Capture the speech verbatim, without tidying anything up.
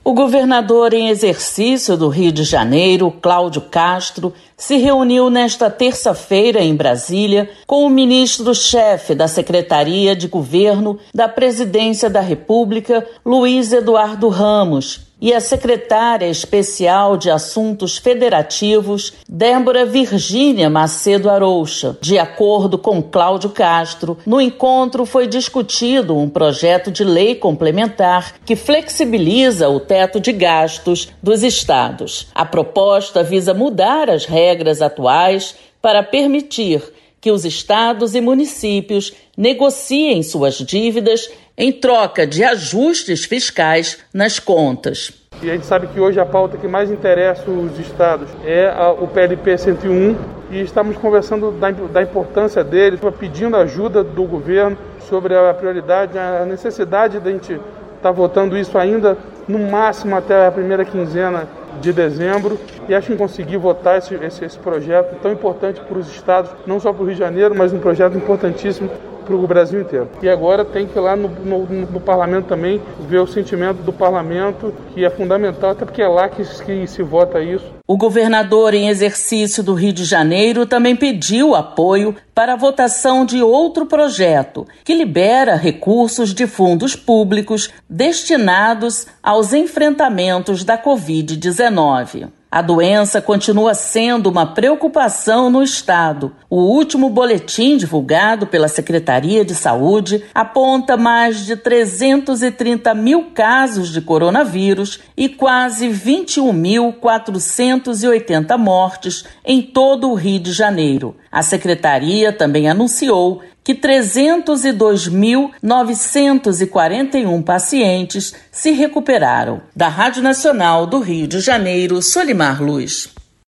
O governador em exercício do Rio de Janeiro, Cláudio Castro, se reuniu nesta terça-feira em Brasília com o ministro-chefe da Secretaria de Governo da Presidência da República, Luiz Eduardo Ramos, e a secretária especial de Assuntos Federativos, Débora Virgínia Macedo Aroucha. De acordo com Cláudio Castro, no encontro foi discutido um projeto de lei complementar que flexibiliza o teto de gastos dos estados. A proposta visa mudar as regras atuais para permitir que os estados e municípios negociem suas dívidas em troca de ajustes fiscais nas contas. E a gente sabe que hoje a pauta que mais interessa os estados é a, o P L P cento e um, e estamos conversando da, da importância dele, pedindo ajuda do governo sobre a prioridade, a necessidade de a gente estar votando isso ainda no máximo até a primeira quinzena de dezembro, e acho que conseguir votar esse, esse, esse projeto tão importante para os estados, não só para o Rio de Janeiro, mas um projeto importantíssimo para o Brasil inteiro. E agora tem que ir lá no, no, no parlamento também ver o sentimento do parlamento, que é fundamental, até porque é lá que, que se vota isso. O governador em exercício do Rio de Janeiro também pediu apoio para a votação de outro projeto que libera recursos de fundos públicos destinados aos enfrentamentos da covid dezenove. A doença continua sendo uma preocupação no estado. O último boletim divulgado pela Secretaria de Saúde aponta mais de trezentos e trinta mil casos de coronavírus e quase vinte e um mil quatrocentos e oitenta mortes em todo o Rio de Janeiro. A Secretaria também anunciou que trezentos e dois mil novecentos e quarenta e um pacientes se recuperaram. Da Rádio Nacional do Rio de Janeiro, Solimar Luz.